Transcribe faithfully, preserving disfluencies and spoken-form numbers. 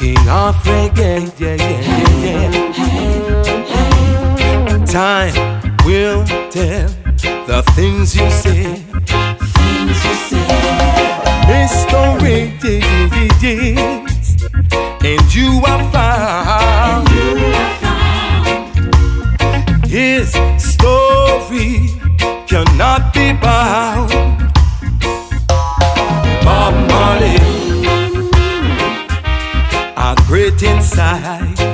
king of reggae, yeah, yeah, yeah, yeah. Time will tell the things you say, things you say. Mystery, yes, and you are found. And you are found. His story cannot be bound. Bob Marley, a great inside.